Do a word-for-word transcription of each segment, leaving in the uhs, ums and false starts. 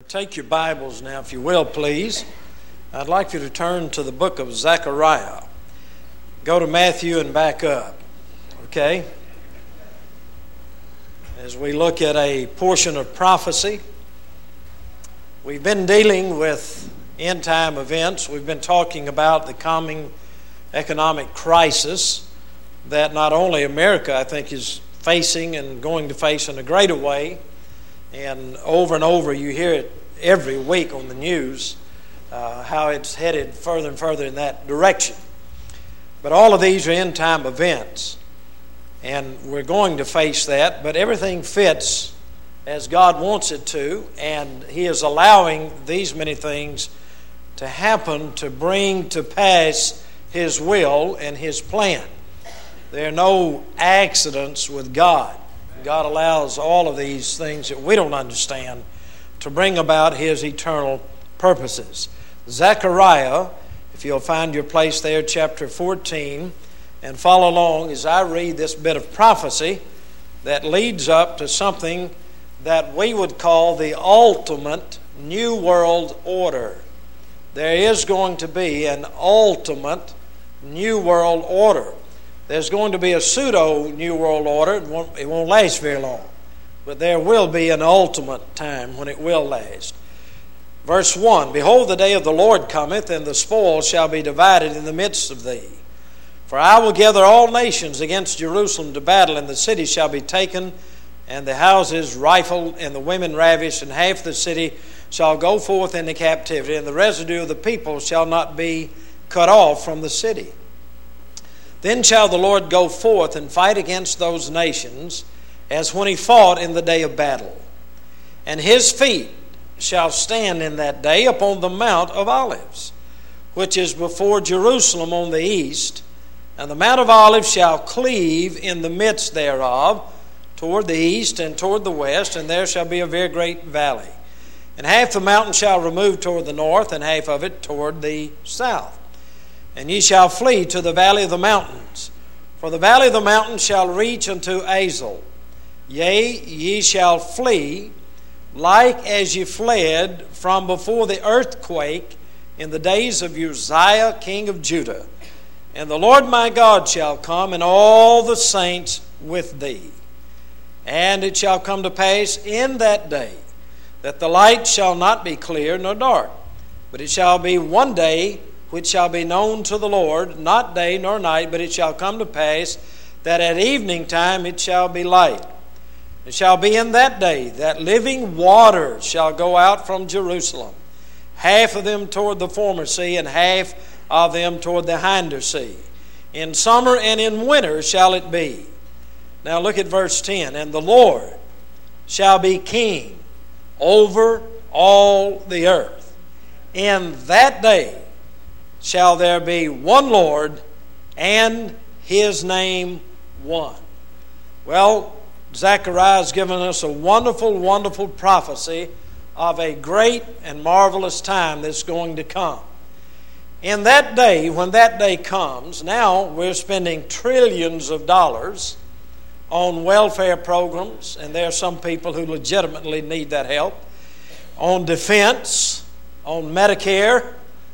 Take your Bibles now, if you will, please. I'd like you to turn to the book of Zechariah. Go to Matthew and back up, okay? As we look at a portion of prophecy, we've been dealing with end-time events. We've been talking about the coming economic crisis that not only America, I think, is facing and going to face in a greater way. And over and over you hear it every week on the news, uh, how it's headed further and further in that direction. But all of these are end-time events, and we're going to face that, but everything fits as God wants it to, and He is allowing these many things to happen to bring to pass His will and His plan. There are no accidents with God. God allows all of these things that we don't understand to bring about His eternal purposes. Zechariah, if you'll find your place there, chapter fourteen, and follow along as I read this bit of prophecy that leads up to something that we would call the ultimate New World Order. There is going to be an ultimate New World Order. There's going to be a pseudo-New World Order. It won't, it won't last very long. But there will be an ultimate time when it will last. Verse one, Behold, the day of the Lord cometh, and the spoil shall be divided in the midst of thee. For I will gather all nations against Jerusalem to battle, and the city shall be taken, and the houses rifled, and the women ravished, and half the city shall go forth into captivity, and the residue of the people shall not be cut off from the city. Then shall the Lord go forth and fight against those nations, as when He fought in the day of battle. And His feet shall stand in that day upon the Mount of Olives, which is before Jerusalem on the east. And the Mount of Olives shall cleave in the midst thereof, toward the east and toward the west, and there shall be a very great valley. And half the mountain shall remove toward the north, and half of it toward the south. And ye shall flee to the valley of the mountains, for the valley of the mountains shall reach unto Azel. Yea, ye shall flee, like as ye fled from before the earthquake in the days of Uzziah king of Judah. And the Lord my God shall come, and all the saints with thee. And it shall come to pass in that day that the light shall not be clear nor dark, but it shall be one day which shall be known to the Lord, not day nor night, but it shall come to pass that at evening time it shall be light. It shall be in that day that living waters shall go out from Jerusalem, half of them toward the former sea, and half of them toward the hinder sea. In summer and in winter shall it be. Now look at verse ten. And the Lord shall be king over all the earth. In that day shall there be one Lord, and His name one. Well, Zechariah has given us a wonderful, wonderful prophecy of a great and marvelous time that's going to come. In that day, when that day comes, now we're spending trillions of dollars on welfare programs, and there are some people who legitimately need that help, on defense, on Medicare,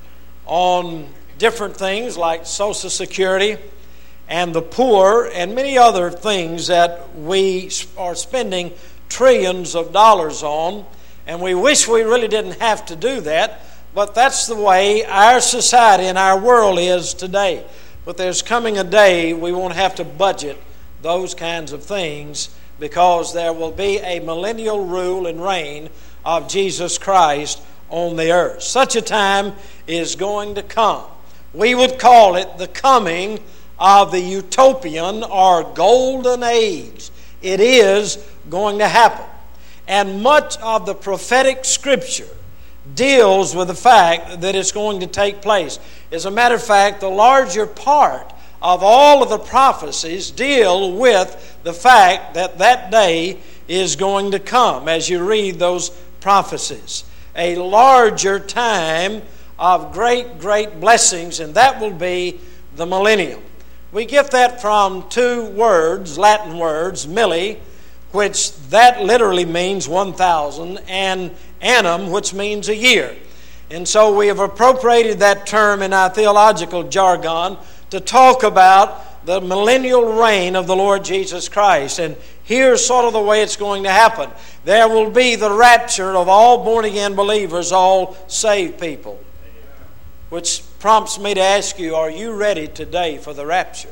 on different things like Social Security, and the poor, and many other things that we are spending trillions of dollars on. And we wish we really didn't have to do that, but that's the way our society and our world is today. But there's coming a day we won't have to budget those kinds of things, because there will be a millennial rule and reign of Jesus Christ on the earth. Such a time is going to come. We would call it the coming of the utopian or golden age. It is going to happen. And much of the prophetic scripture deals with the fact that it's going to take place. As a matter of fact, the larger part of all of the prophecies deal with the fact that that day is going to come as you read those prophecies. A larger time of great, great blessings, and that will be the millennium. We get that from two words, Latin words, milli, which that literally means one thousand, and annum, which means a year. And so we have appropriated that term in our theological jargon to talk about the millennial reign of the Lord Jesus Christ. And here's sort of the way it's going to happen. There will be the rapture of all born-again believers, all saved people. Which prompts me to ask you, are you ready today for the rapture?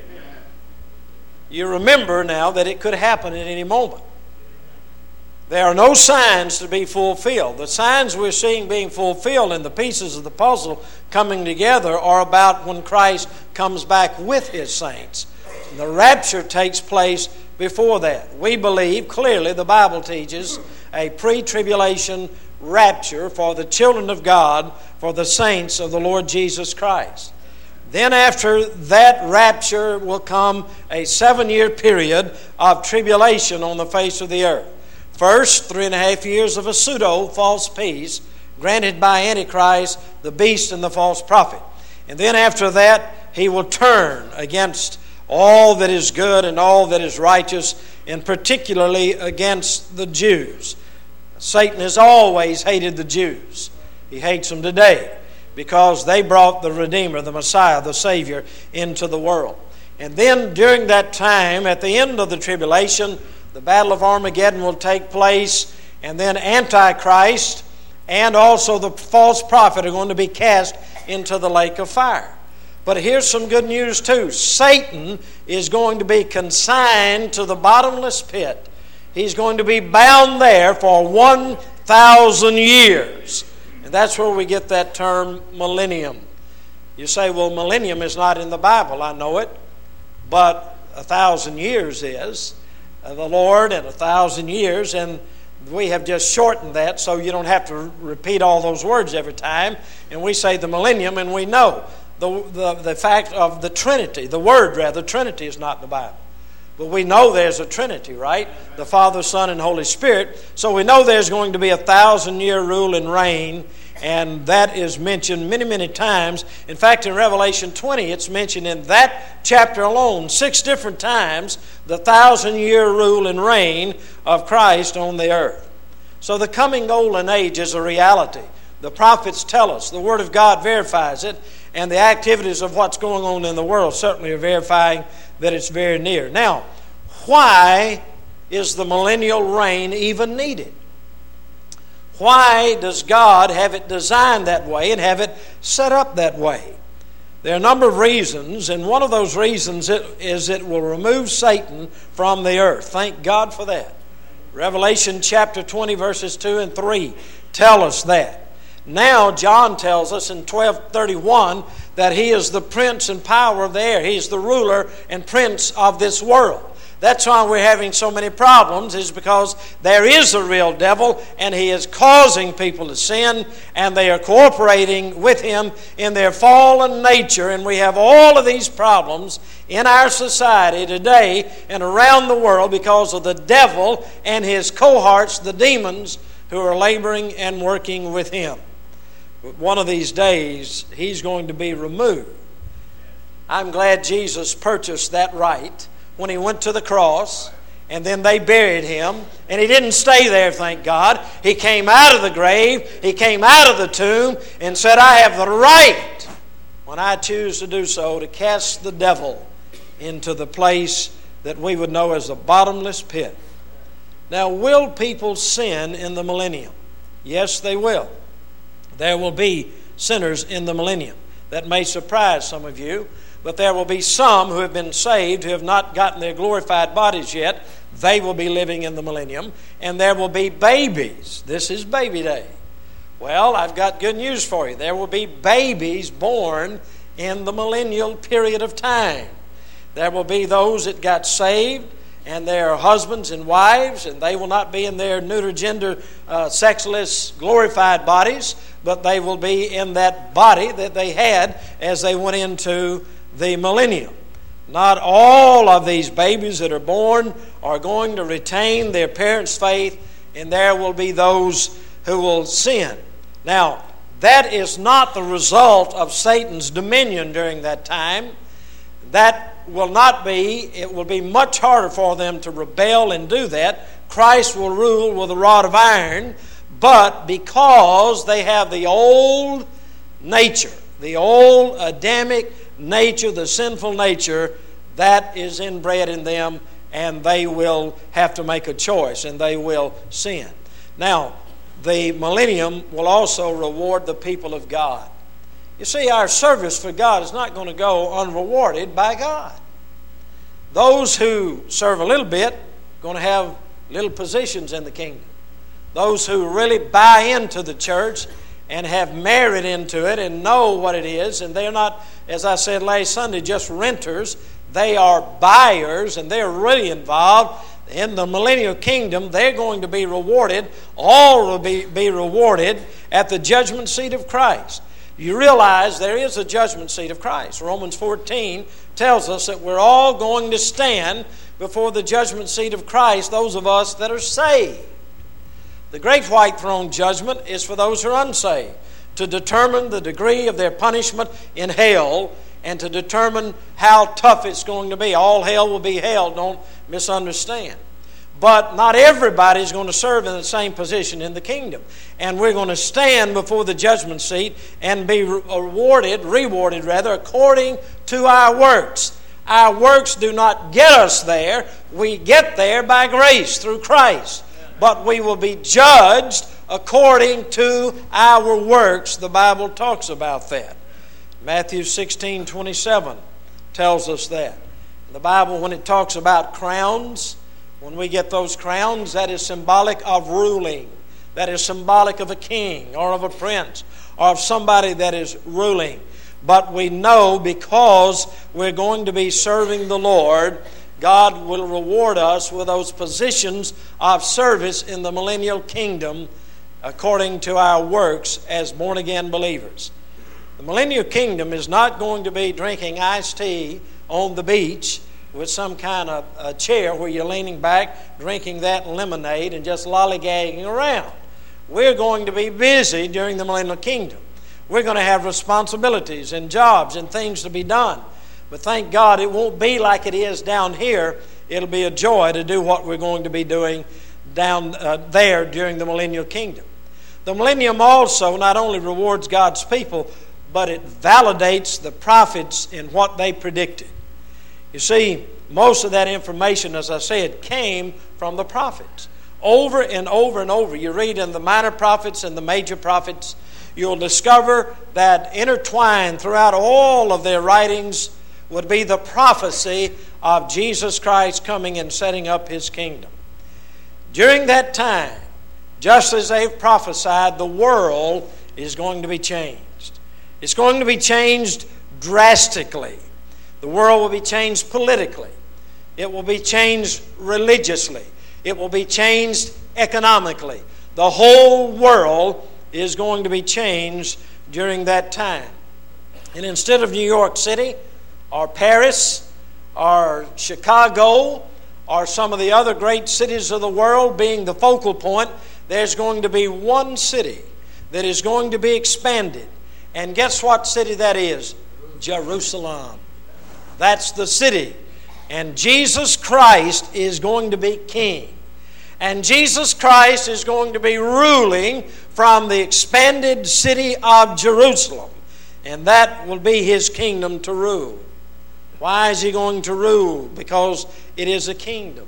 You remember now that it could happen at any moment. There are no signs to be fulfilled. The signs we're seeing being fulfilled and the pieces of the puzzle coming together are about when Christ comes back with His saints. And the rapture takes place before that. We believe, clearly the Bible teaches, a pre-tribulation rapture for the children of God, for the saints of the Lord Jesus Christ. Then after that rapture will come a seven-year period of tribulation on the face of the earth. First, three and a half years of a pseudo-false peace granted by Antichrist, the beast, and the false prophet. And then after that, he will turn against all that is good and all that is righteous, and particularly against the Jews. Satan has always hated the Jews. He hates them today because they brought the Redeemer, the Messiah, the Savior, into the world. And then during that time, at the end of the tribulation, the Battle of Armageddon will take place, and then Antichrist and also the false prophet are going to be cast into the lake of fire. But here's some good news too. Satan is going to be consigned to the bottomless pit. He's going to be bound there for one thousand years. And that's where we get that term millennium. You say, well, millennium is not in the Bible. I know it. But a thousand years is. Uh, the Lord and a thousand years, and we have just shortened that so you don't have to re- repeat all those words every time. And we say the millennium, and we know the, the, the fact of the Trinity, the word rather, Trinity is not in the Bible. But we know there's a Trinity, right? The Father, Son, and Holy Spirit. So we know there's going to be a thousand-year rule and reign, and that is mentioned many, many times. In fact, in Revelation twenty, it's mentioned in that chapter alone, six different times, the thousand-year rule and reign of Christ on the earth. So the coming golden age is a reality. The prophets tell us, the Word of God verifies it, and the activities of what's going on in the world certainly are verifying that it's very near. Now, why is the millennial reign even needed? Why does God have it designed that way and have it set up that way? There are a number of reasons, and one of those reasons is it will remove Satan from the earth. Thank God for that. Revelation chapter twenty, verses two and three tell us that. Now, John tells us in twelve thirty-one that he is the prince and power of the air. He's the ruler and prince of this world. That's why we're having so many problems, is because there is a real devil, and he is causing people to sin, and they are cooperating with him in their fallen nature. And we have all of these problems in our society today and around the world because of the devil and his cohorts, the demons, who are laboring and working with him. But one of these days, he's going to be removed. I'm glad Jesus purchased that right when he went to the cross, and then they buried him, and he didn't stay there, thank God. He came out of the grave, he came out of the tomb, and said, I have the right, when I choose to do so, to cast the devil into the place that we would know as the bottomless pit. Now, will people sin in the millennium? Yes, they will. There will be sinners in the millennium. That may surprise some of you. But there will be some who have been saved who have not gotten their glorified bodies yet. They will be living in the millennium. And there will be babies. This is baby day. Well, I've got good news for you. There will be babies born in the millennial period of time. There will be those that got saved, and their husbands and wives, and they will not be in their neuter gender, uh, sexless, glorified bodies, but they will be in that body that they had as they went into the millennium. Not all of these babies that are born are going to retain their parents' faith, and there will be those who will sin. Now, that is not the result of Satan's dominion during that time. That will not be, it will be much harder for them to rebel and do that. Christ will rule with a rod of iron, But because they have the old nature, the old Adamic nature, the sinful nature, that is inbred in them, and they will have to make a choice, and they will sin. Now, the millennium will also reward the people of God. You see, our service for God is not going to go unrewarded by God. Those who serve a little bit are going to have little positions in the kingdom. Those who really buy into the church and have merit into it and know what it is, and they're not, as I said last Sunday, just renters. They are buyers, and they're really involved in the millennial kingdom. They're going to be rewarded. All will be, be rewarded at the judgment seat of Christ. You realize there is a judgment seat of Christ. Romans fourteen tells us that we're all going to stand before the judgment seat of Christ, those of us that are saved. The great white throne judgment is for those who are unsaved, to determine the degree of their punishment in hell and to determine how tough it's going to be. All hell will be hell, don't misunderstand. But not everybody is going to serve in the same position in the kingdom. And we're going to stand before the judgment seat and be rewarded, rewarded rather, according to our works. Our works do not get us there. We get there by grace through Christ. But we will be judged according to our works. The Bible talks about that. Matthew sixteen twenty-seven tells us that. The Bible, when it talks about crowns, when we get those crowns, that is symbolic of ruling. That is symbolic of a king or of a prince or of somebody that is ruling. But we know because we're going to be serving the Lord, God will reward us with those positions of service in the millennial kingdom according to our works as born-again believers. The millennial kingdom is not going to be drinking iced tea on the beach with some kind of a chair where you're leaning back, drinking that lemonade and just lollygagging around. We're going to be busy during the millennial kingdom. We're going to have responsibilities and jobs and things to be done. But thank God it won't be like it is down here. It'll be a joy to do what we're going to be doing down uh, there during the millennial kingdom. The millennium also not only rewards God's people, but it validates the prophets in what they predicted. You see, most of that information, as I said, came from the prophets. Over and over and over, you read in the minor prophets and the major prophets, you'll discover that intertwined throughout all of their writings would be the prophecy of Jesus Christ coming and setting up His kingdom. During that time, just as they've prophesied, the world is going to be changed. It's going to be changed drastically. The world will be changed politically. It will be changed religiously. It will be changed economically. The whole world is going to be changed during that time. And instead of New York City or Paris or Chicago or some of the other great cities of the world being the focal point, there's going to be one city that is going to be expanded. And guess what city that is? Jerusalem. That's the city. And Jesus Christ is going to be king. And Jesus Christ is going to be ruling from the expanded city of Jerusalem. And that will be His kingdom to rule. Why is He going to rule? Because it is a kingdom.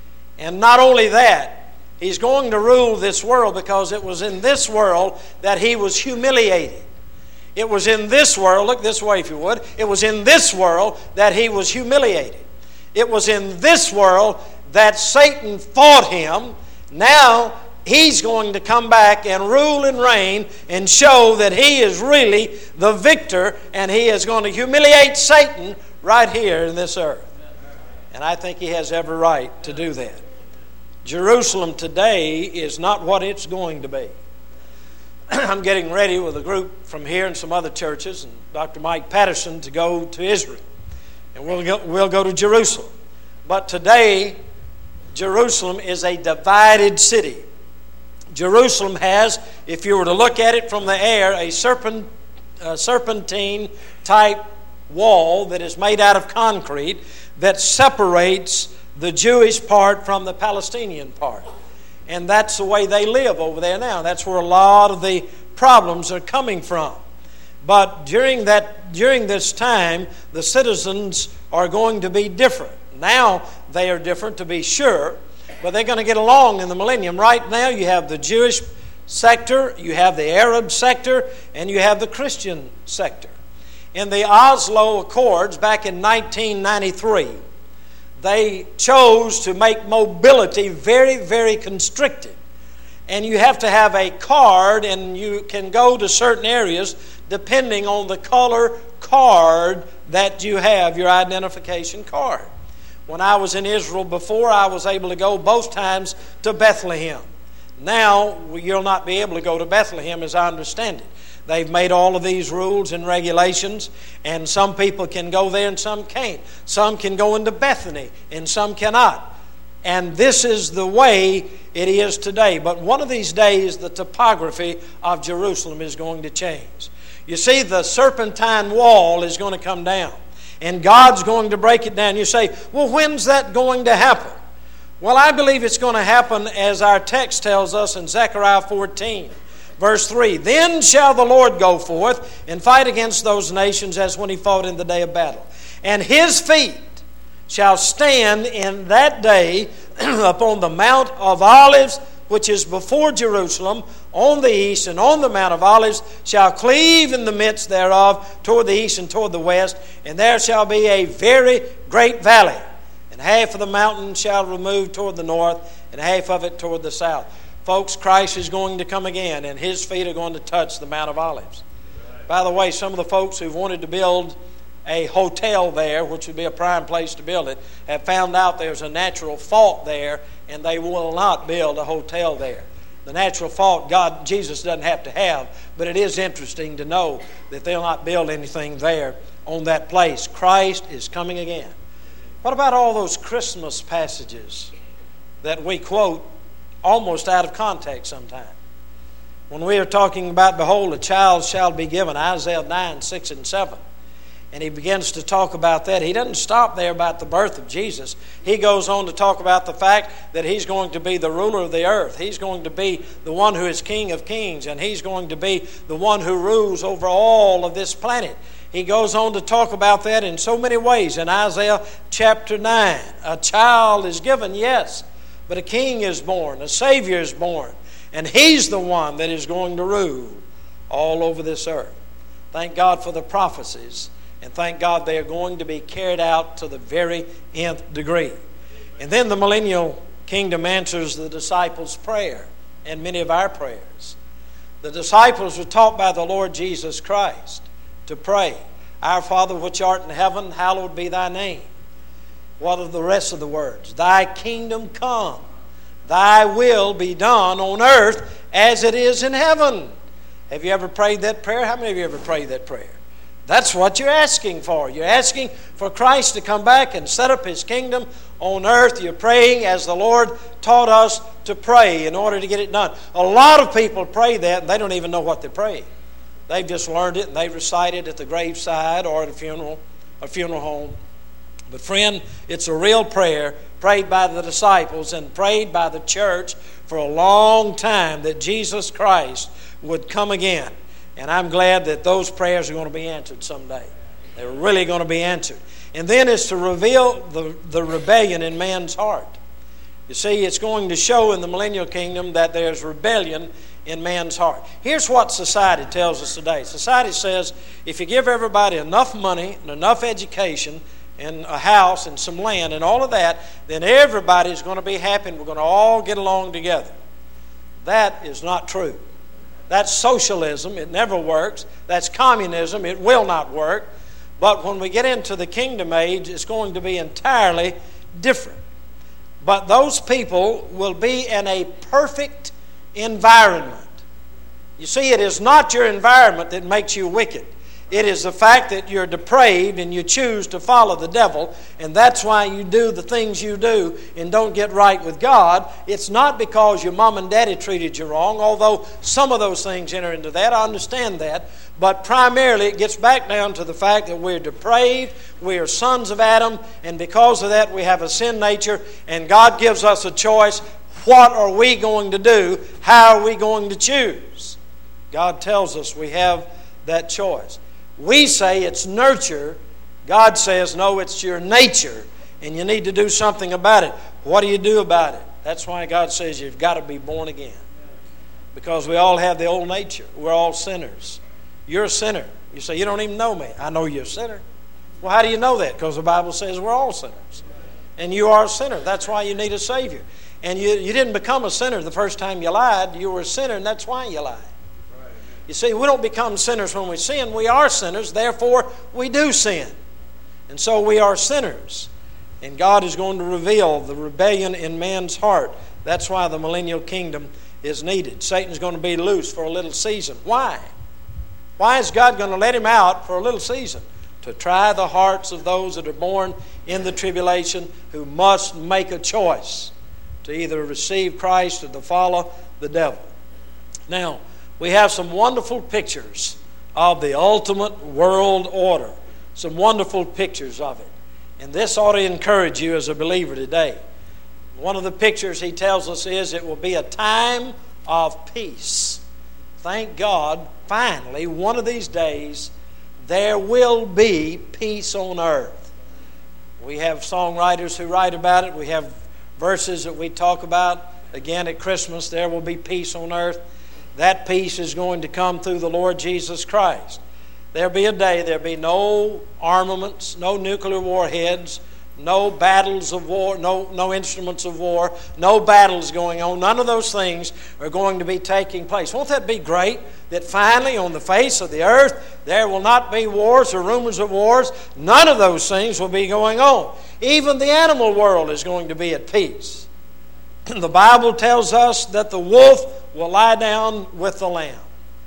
And not only that, He's going to rule this world because it was in this world that He was humiliated. It was in this world, look this way if you would, it was in this world that He was humiliated. It was in this world that Satan fought Him. Now He's going to come back and rule and reign and show that He is really the victor, and He is going to humiliate Satan right here in this earth. And I think He has every right to do that. Jerusalem today is not what it's going to be. I'm getting ready with a group from here and some other churches and Doctor Mike Patterson to go to Israel. And we'll go, we'll go to Jerusalem. But today, Jerusalem is a divided city. Jerusalem has, if you were to look at it from the air, a serpent, uh, serpentine type wall that is made out of concrete that separates the Jewish part from the Palestinian part. And that's the way they live over there now. That's where a lot of the problems are coming from. But during that, during this time, the citizens are going to be different. Now they are different, to be sure, but they're going to get along in the millennium. Right now you have the Jewish sector, you have the Arab sector, and you have the Christian sector. In the Oslo Accords back in nineteen ninety-three, they chose to make mobility very, very constricted. And you have to have a card, and you can go to certain areas depending on the color card that you have, your identification card. When I was in Israel before, I was able to go both times to Bethlehem. Now, you'll not be able to go to Bethlehem as I understand it. They've made all of these rules and regulations, and some people can go there and some can't. Some can go into Bethany and some cannot. And this is the way it is today. But one of these days, the topography of Jerusalem is going to change. You see, the serpentine wall is going to come down, and God's going to break it down. You say, well, when's that going to happen? Well, I believe it's going to happen as our text tells us in Zechariah fourteen, verse three. Then shall the Lord go forth and fight against those nations as when he fought in the day of battle. And his feet shall stand in that day upon the Mount of Olives, which is before Jerusalem, on the east, and on the Mount of Olives shall cleave in the midst thereof toward the east and toward the west, and there shall be a very great valley. And half of the mountain shall remove toward the north, and half of it toward the south. Folks, Christ is going to come again, and his feet are going to touch the Mount of Olives. By the way, some of the folks who've wanted to build a hotel there, which would be a prime place to build it, have found out there's a natural fault there, and they will not build a hotel there. The natural fault God, Jesus doesn't have to have, but it is interesting to know that they'll not build anything there on that place. Christ is coming again. What about all those Christmas passages that we quote almost out of context sometimes? When we are talking about, behold, a child shall be given, Isaiah nine, six and seven. And he begins to talk about that. He doesn't stop there about the birth of Jesus. He goes on to talk about the fact that he's going to be the ruler of the earth. He's going to be the one who is King of kings, and he's going to be the one who rules over all of this planet. He goes on to talk about that in so many ways. In Isaiah chapter nine, a child is given, yes, but a king is born, a Savior is born, and he's the one that is going to rule all over this earth. Thank God for the prophecies. And thank God they are going to be carried out to the very nth degree. And then the millennial kingdom answers the disciples' prayer and many of our prayers. The disciples were taught by the Lord Jesus Christ to pray, Our Father which art in heaven, hallowed be thy name. What are the rest of the words? Thy kingdom come, thy will be done on earth as it is in heaven. Have you ever prayed that prayer? How many of you ever prayed that prayer? That's what you're asking for. You're asking for Christ to come back and set up his kingdom on earth. You're praying as the Lord taught us to pray in order to get it done. A lot of people pray that and they don't even know what they're praying. They've just learned it and they recite it at the graveside or at a funeral, a funeral home. But friend, it's a real prayer prayed by the disciples and prayed by the church for a long time that Jesus Christ would come again. And I'm glad that those prayers are going to be answered someday. They're really going to be answered. And then it's to reveal the, the rebellion in man's heart. You see, it's going to show in the millennial kingdom that there's rebellion in man's heart. Here's what society tells us today. Society says if you give everybody enough money and enough education and a house and some land and all of that, then everybody's going to be happy and we're going to all get along together. That is not true. That's socialism. It never works. That's communism. It will not work. But when we get into the kingdom age, it's going to be entirely different. But those people will be in a perfect environment. You see, it is not your environment that makes you wicked. It is the fact that you're depraved and you choose to follow the devil, and that's why you do the things you do and don't get right with God. It's not because your mom and daddy treated you wrong, although some of those things enter into that. I understand that. But primarily it gets back down to the fact that we're depraved, we are sons of Adam, and because of that we have a sin nature, and God gives us a choice What are we going to do? How are we going to choose? God tells us we have that choice. We say it's nurture. God says, no, it's your nature, and you need to do something about it. What do you do about it? That's why God says you've got to be born again. Because we all have the old nature. We're all sinners. You're a sinner. You say, you don't even know me. I know you're a sinner. Well, how do you know that? Because the Bible says we're all sinners. And you are a sinner. That's why you need a Savior. And you, you didn't become a sinner the first time you lied. You were a sinner, and that's why you lied. You see, we don't become sinners when we sin. We are sinners, therefore we do sin. And so we are sinners. And God is going to reveal the rebellion in man's heart. That's why the millennial kingdom is needed. Satan's going to be loose for a little season. Why? Why is God going to let him out for a little season? To try the hearts of those that are born in the tribulation who must make a choice to either receive Christ or to follow the devil. Now, we have some wonderful pictures of the ultimate world order. Some wonderful pictures of it. And this ought to encourage you as a believer today. One of the pictures he tells us is it will be a time of peace. Thank God, finally, one of these days, there will be peace on earth. We have songwriters who write about it. We have verses that we talk about. Again, at Christmas, there will be peace on earth. That peace is going to come through the Lord Jesus Christ. There'll be a day, there'll be no armaments, no nuclear warheads, no battles of war, no, no instruments of war, no battles going on. None of those things are going to be taking place. Won't that be great? That finally on the face of the earth there will not be wars or rumors of wars. None of those things will be going on. Even the animal world is going to be at peace. The Bible tells us that the wolf will lie down with the lamb.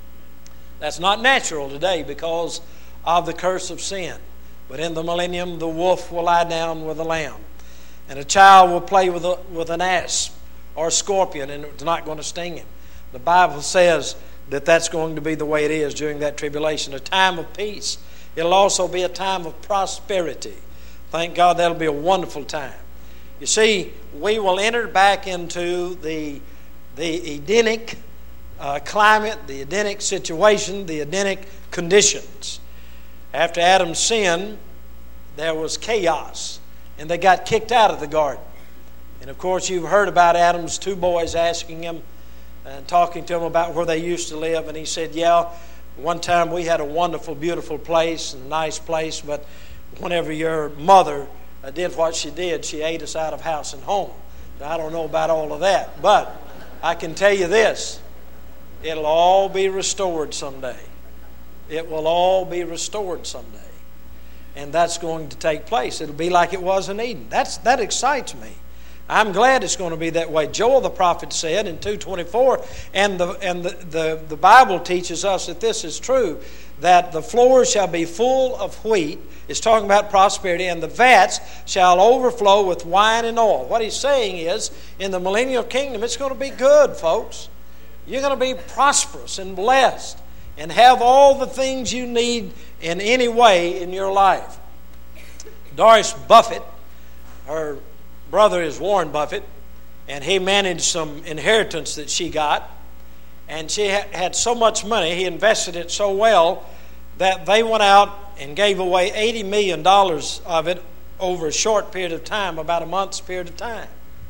That's not natural today because of the curse of sin. But in the millennium, the wolf will lie down with the lamb. And a child will play with, a, with an asp or a scorpion, and it's not going to sting him. The Bible says that that's going to be the way it is during that tribulation, a time of peace. It'll also be a time of prosperity. Thank God that'll be a wonderful time. You see, we will enter back into the, the Edenic uh, climate, the Edenic situation, the Edenic conditions. After Adam's sin, there was chaos, and they got kicked out of the garden. And of course, you've heard about Adam's two boys asking him and talking to him about where they used to live, and he said, yeah, one time we had a wonderful, beautiful place, and a nice place, but whenever your mother uh, did what she did, she ate us out of house and home. Now, I don't know about all of that, but I can tell you this, it'll all be restored someday. It will all be restored someday. And that's going to take place. It'll be like it was in Eden. That's, that excites me. I'm glad it's going to be that way. Joel the prophet said in two twenty-four, and the and the, the, the Bible teaches us that this is true, that the floors shall be full of wheat. It's talking about prosperity, and the vats shall overflow with wine and oil. What he's saying is, in the millennial kingdom, it's going to be good, folks. You're going to be prosperous and blessed and have all the things you need in any way in your life. Doris Buffett, her brother is Warren Buffett, and he managed some inheritance that she got, and she ha- had so much money, he invested it so well that they went out and gave away eighty million dollars of it over a short period of time, about a month's period of time.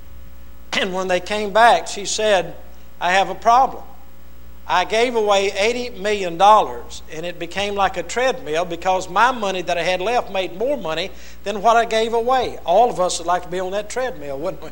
And when they came back, she said, I have a problem. I gave away eighty million dollars, and it became like a treadmill because my money that I had left made more money than what I gave away. All of us would like to be on that treadmill, wouldn't we?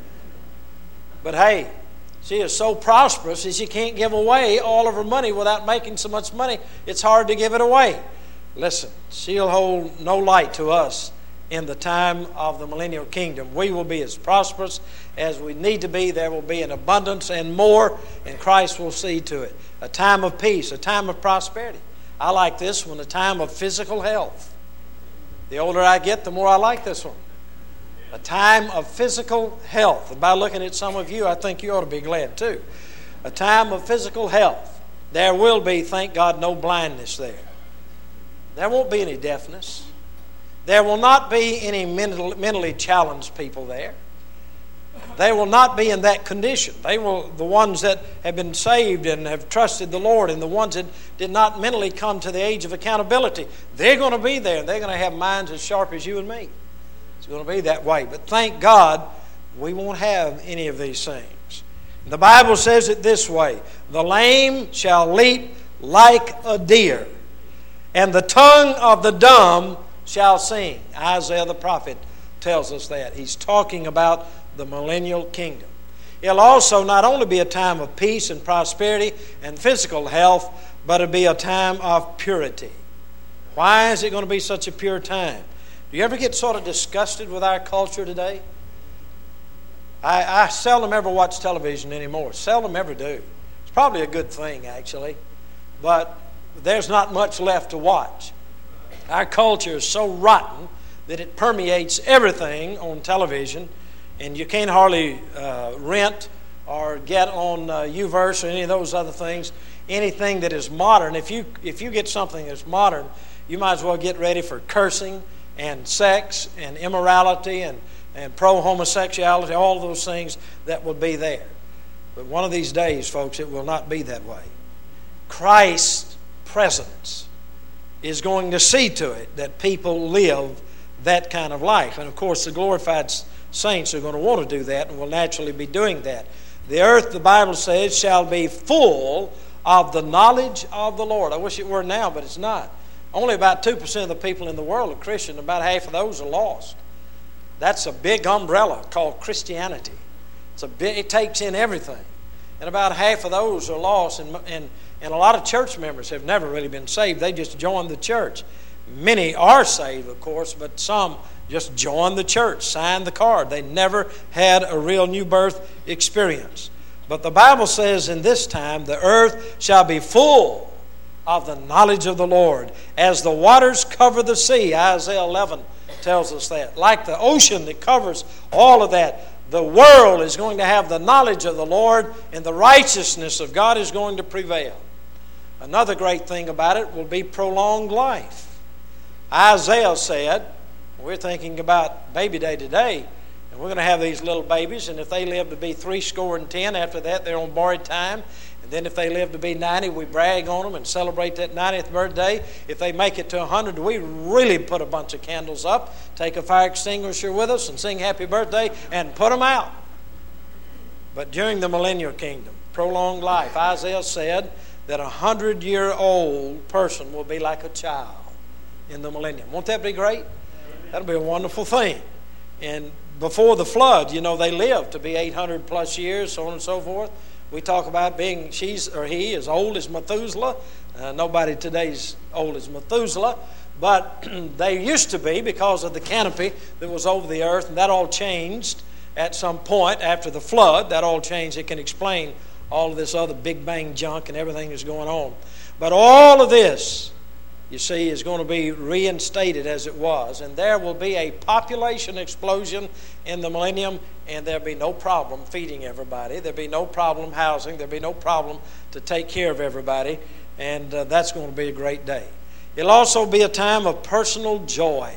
But hey, she is so prosperous that she can't give away all of her money without making so much money, it's hard to give it away. Listen, she'll hold no light to us in the time of the millennial kingdom. We will be as prosperous as we need to be. There will be an abundance and more, and Christ will see to it. A time of peace, a time of prosperity. I like this one, a time of physical health. The older I get, the more I like this one. A time of physical health. And by looking at some of you, I think you ought to be glad too. A time of physical health. There will be, thank God, no blindness there. There won't be any deafness. There will not be any mental, mentally challenged people there. They will not be in that condition. They will, the ones that have been saved and have trusted the Lord, and the ones that did not mentally come to the age of accountability, they're going to be there. They're going to have minds as sharp as you and me. It's going to be that way. But thank God we won't have any of these things. The Bible says it this way: the lame shall leap like a deer, and the tongue of the dumb shall sing. Isaiah the prophet tells us that. He's talking about the millennial kingdom. It'll also not only be a time of peace and prosperity and physical health, but it'll be a time of purity. Why is it going to be such a pure time? Do you ever get sort of disgusted with our culture today? I, I seldom ever watch television anymore. Seldom ever do. It's probably a good thing, actually. But there's not much left to watch. Our culture is so rotten that it permeates everything on television, and you can't hardly uh, rent or get on uh, YouVerse or any of those other things, anything that is modern. If you if you get something that's modern, you might as well get ready for cursing and sex and immorality and, and pro-homosexuality, all those things that will be there. But one of these days, folks, it will not be that way. Christ's presence is going to see to it that people live that kind of life. And of course, the glorified saints are going to want to do that and will naturally be doing that. The earth, the Bible says, shall be full of the knowledge of the Lord. I wish it were now, but it's not. Only about two percent of the people in the world are Christian. About half of those are lost. That's a big umbrella called Christianity. It's a big, it takes in everything. And about half of those are lost. And, and, and a lot of church members have never really been saved. They just joined the church. Many are saved, of course, but some just joined the church, signed the card. They never had a real new birth experience. But the Bible says in this time, the earth shall be full of the knowledge of the Lord, as the waters cover the sea. Isaiah eleven tells us that. Like the ocean that covers all of that, the world is going to have the knowledge of the Lord, and the righteousness of God is going to prevail. Another great thing about it will be prolonged life. Isaiah said, we're thinking about baby day today, and we're going to have these little babies, and if they live to be three score and ten, after that they're on borrowed time. And then if they live to be ninety, we brag on them and celebrate that ninetieth birthday. If they make it to one hundred, we really put a bunch of candles up, take a fire extinguisher with us and sing happy birthday and put them out. But during the millennial kingdom, prolonged life, Isaiah said that a hundred-year-old person will be like a child in the millennium. Won't that be great? That'll be a wonderful thing. And before the flood, you know, they lived to be eight hundred plus years, so on and so forth. We talk about being, she's or he, as old as Methuselah. Uh, nobody today's old as Methuselah. But they used to be, because of the canopy that was over the earth, and that all changed at some point after the flood. That all changed. It can explain all of this other Big Bang junk and everything that's going on. But all of this, you see, is going to be reinstated as it was. And there will be a population explosion in the millennium, and there'll be no problem feeding everybody. There'll be no problem housing. There'll be no problem to take care of everybody. And uh, that's going to be a great day. It'll also be a time of personal joy.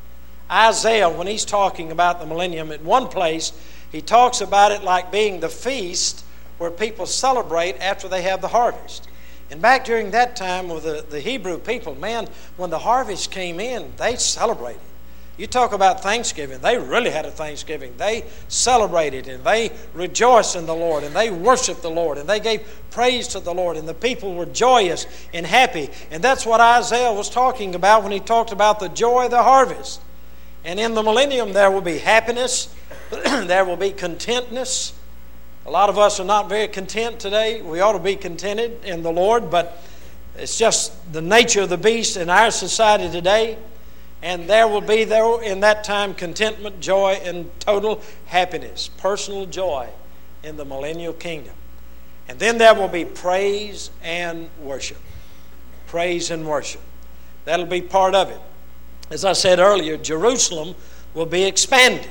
Isaiah, when he's talking about the millennium, at one place, he talks about it like being the feast where people celebrate after they have the harvest. And back during that time with the, the Hebrew people, man, when the harvest came in, they celebrated. You talk about Thanksgiving. They really had a Thanksgiving. They celebrated and they rejoiced in the Lord and they worshiped the Lord and they gave praise to the Lord, and the people were joyous and happy. And that's what Isaiah was talking about when he talked about the joy of the harvest. And in the millennium there will be happiness. There will be contentness. A lot of us are not very content today. We ought to be contented in the Lord, but it's just the nature of the beast in our society today. And there will be there in that time contentment, joy, and total happiness, personal joy in the millennial kingdom. And then there will be praise and worship. Praise and worship. That'll be part of it. As I said earlier, Jerusalem will be expanded,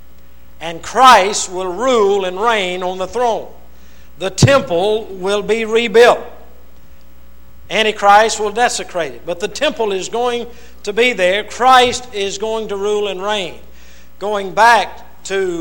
and Christ will rule and reign on the throne. The temple will be rebuilt. Antichrist will desecrate it. But the temple is going to be there. Christ is going to rule and reign. Going back to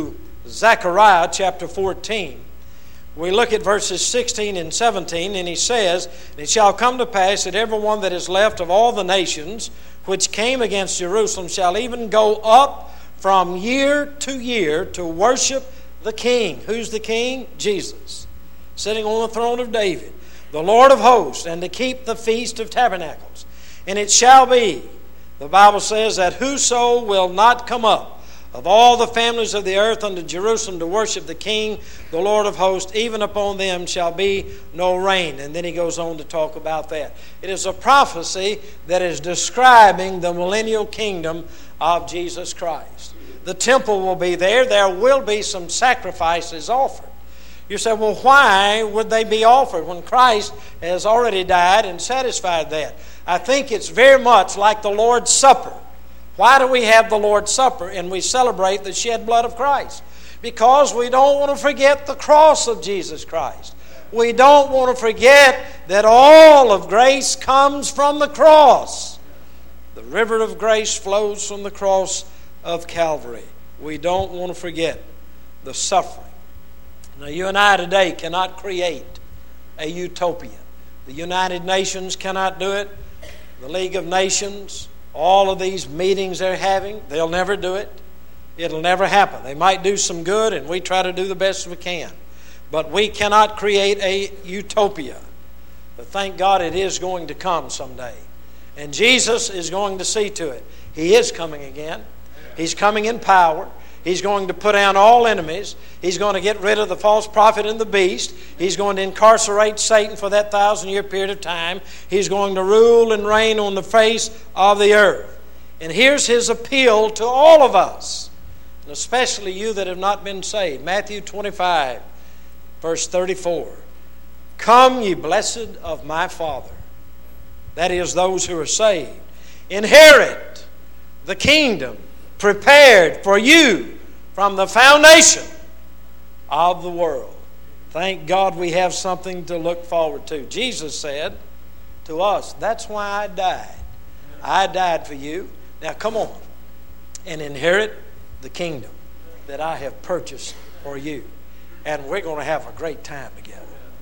Zechariah chapter fourteen. We look at verses sixteen and seventeen, and he says, "And it shall come to pass that every one that is left of all the nations which came against Jerusalem shall even go up from year to year to worship the King." Who's the King? Jesus, sitting on the throne of David, the Lord of hosts, and to keep the Feast of Tabernacles. And it shall be, the Bible says, that whoso will not come up of all the families of the earth unto Jerusalem to worship the King, the Lord of hosts, even upon them shall be no rain. And then he goes on to talk about that. It is a prophecy that is describing the millennial kingdom of Jesus Christ. The temple will be there. There will be some sacrifices offered. You say, well, why would they be offered when Christ has already died and satisfied that? I think it's very much like the Lord's Supper. Why do we have the Lord's Supper and we celebrate the shed blood of Christ? Because we don't want to forget the cross of Jesus Christ. We don't want to forget that all of grace comes from the cross. The river of grace flows from the cross of Calvary. We don't want to forget the suffering. Now, you and I today cannot create a utopia. The United Nations cannot do it. The League of Nations, all of these meetings they're having, they'll never do it. It'll never happen. They might do some good, and we try to do the best we can. But we cannot create a utopia. But thank God it is going to come someday. And Jesus is going to see to it. He is coming again. He's coming in power. He's going to put down all enemies. He's going to get rid of the false prophet and the beast. He's going to incarcerate Satan for that thousand-year period of time. He's going to rule and reign on the face of the earth. And here's his appeal to all of us, and especially you that have not been saved. Matthew twenty-five, verse thirty-four. "Come, ye blessed of my Father," that is, those who are saved, "inherit the kingdom prepared for you from the foundation of the world." Thank God we have something to look forward to. Jesus said to us, that's why I died. I died for you. Now come on and inherit the kingdom that I have purchased for you. And we're going to have a great time together.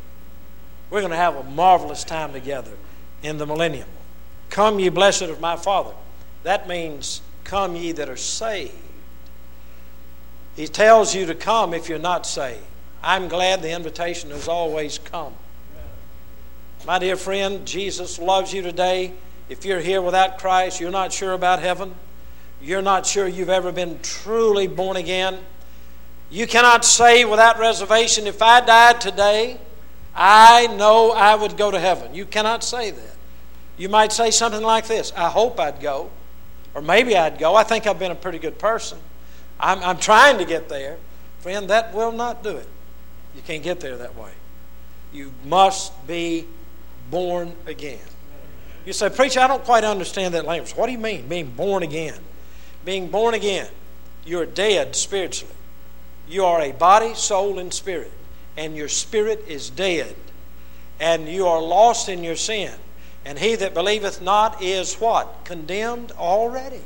We're going to have a marvelous time together in the millennium. "Come, ye blessed of my Father." That means, come ye that are saved. He tells you to come if you're not saved. I'm glad the invitation has always come. My dear friend, Jesus loves you today. If you're here without Christ, you're not sure about heaven. You're not sure you've ever been truly born again. You cannot say without reservation, if I died today, I know I would go to heaven. You cannot say that. You might say something like this: I hope I'd go. Or maybe I'd go. I think I've been a pretty good person. I'm, I'm trying to get there. Friend, that will not do it. You can't get there that way. You must be born again. You say, "Preacher, I don't quite understand that language." What do you mean, being born again? Being born again, you're dead spiritually. You are a body, soul, and spirit. And your spirit is dead. And you are lost in your sin. And he that believeth not is what? Condemned already.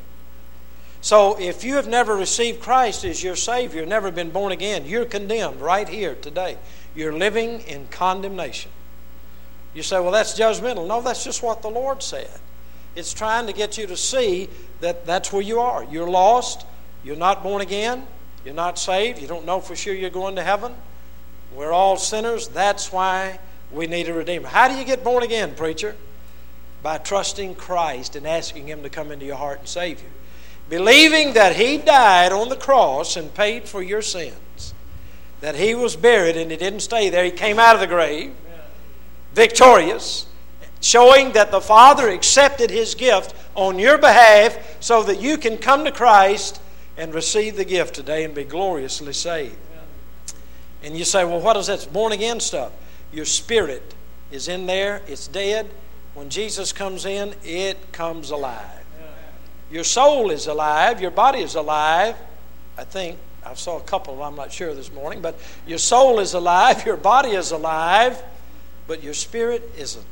So if you have never received Christ as your Savior, never been born again, you're condemned right here today. You're living in condemnation. You say, well, that's judgmental. No, that's just what the Lord said. It's trying to get you to see that that's where you are. You're lost. You're not born again. You're not saved. You don't know for sure you're going to heaven. We're all sinners. That's why we need a Redeemer. How do you get born again, preacher? By trusting Christ and asking Him to come into your heart and save you. Believing that He died on the cross and paid for your sins. That He was buried and He didn't stay there. He came out of the grave victorious, showing that the Father accepted His gift on your behalf so that you can come to Christ and receive the gift today and be gloriously saved. And you say, well, what is that? Born again stuff. Your spirit is in there. It's dead. When Jesus comes in, it comes alive. Your soul is alive. Your body is alive. I think. I saw a couple, I'm not sure this morning. But your soul is alive. Your body is alive. But your spirit isn't.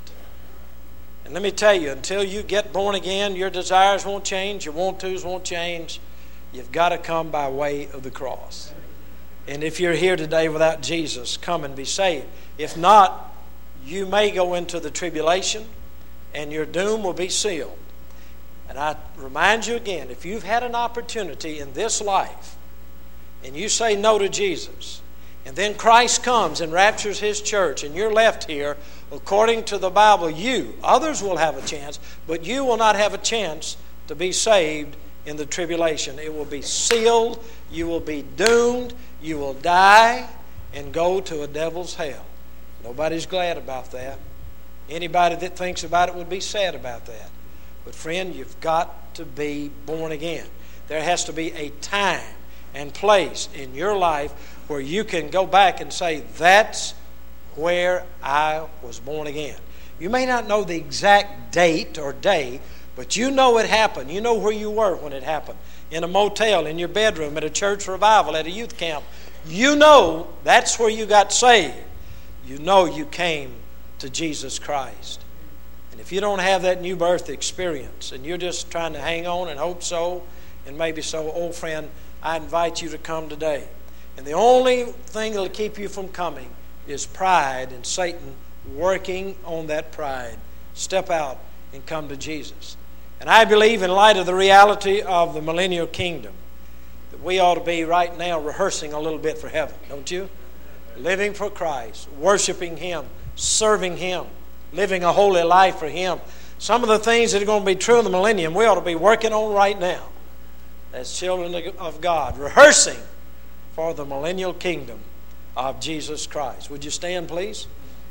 And let me tell you, until you get born again, your desires won't change. Your want-tos won't change. You've got to come by way of the cross. And if you're here today without Jesus, come and be saved. If not, you may go into the tribulation and your doom will be sealed. And I remind you again, if you've had an opportunity in this life and you say no to Jesus, and then Christ comes and raptures His church and you're left here, according to the Bible, you, others will have a chance, but you will not have a chance to be saved in the tribulation. It will be sealed, you will be doomed, you will die and go to a devil's hell. Nobody's glad about that. Anybody that thinks about it would be sad about that. But friend, you've got to be born again. There has to be a time and place in your life where you can go back and say, that's where I was born again. You may not know the exact date or day, but you know it happened. You know where you were when it happened. In a motel, in your bedroom, at a church revival, at a youth camp. You know that's where you got saved. You know you came to Jesus Christ. And if you don't have that new birth experience and you're just trying to hang on and hope so, and maybe so, old friend, I invite you to come today. And the only thing that will keep you from coming is pride and Satan working on that pride. Step out and come to Jesus. And I believe, in light of the reality of the millennial kingdom, that we ought to be right now rehearsing a little bit for heaven, don't you? Living for Christ, worshiping Him, serving Him, living a holy life for Him. Some of the things that are going to be true in the millennium, we ought to be working on right now as children of God, rehearsing for the millennial kingdom of Jesus Christ. Would you stand, please?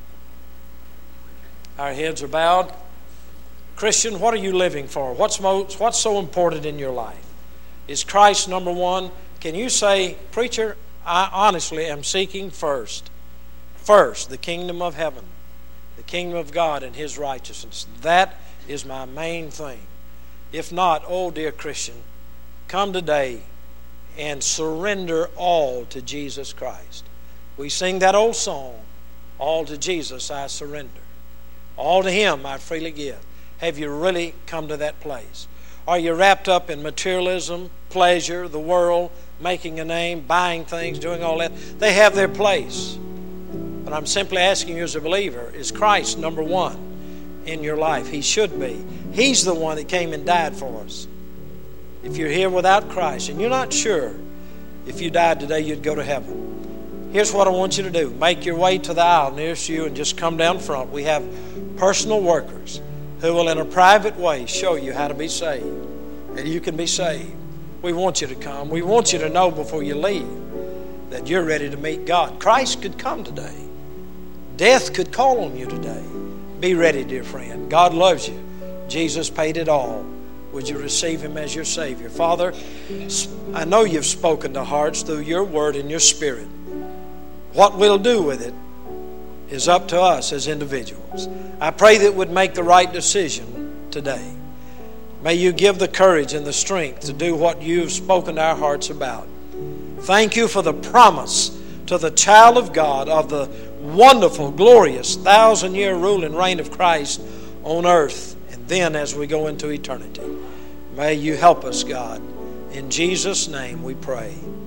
Our heads are bowed. Christian, what are you living for? What's most, what's so important in your life? Is Christ number one? Can you say, preacher, I honestly am seeking first, first, the kingdom of heaven, the kingdom of God and His righteousness. That is my main thing. If not, oh dear Christian, come today and surrender all to Jesus Christ. We sing that old song, all to Jesus I surrender. All to Him I freely give. Have you really come to that place? Are you wrapped up in materialism, pleasure, the world, making a name, buying things, doing all that? They have their place. But I'm simply asking you as a believer, is Christ number one in your life? He should be. He's the one that came and died for us. If you're here without Christ and you're not sure if you died today you'd go to heaven, here's what I want you to do. Make your way to the aisle nearest you and just come down front. We have personal workers who will in a private way show you how to be saved. And you can be saved. We want you to come. We want you to know before you leave that you're ready to meet God. Christ could come today. Death could call on you today. Be ready, dear friend. God loves you. Jesus paid it all. Would you receive Him as your Savior? Father, I know You've spoken to hearts through Your Word and Your Spirit. What we'll do with it is up to us as individuals. I pray that we'd make the right decision today. May You give the courage and the strength to do what You've spoken to our hearts about. Thank You for the promise to the child of God of the wonderful, glorious, thousand-year rule and reign of Christ on earth, and then as we go into eternity. May You help us, God. In Jesus' name we pray.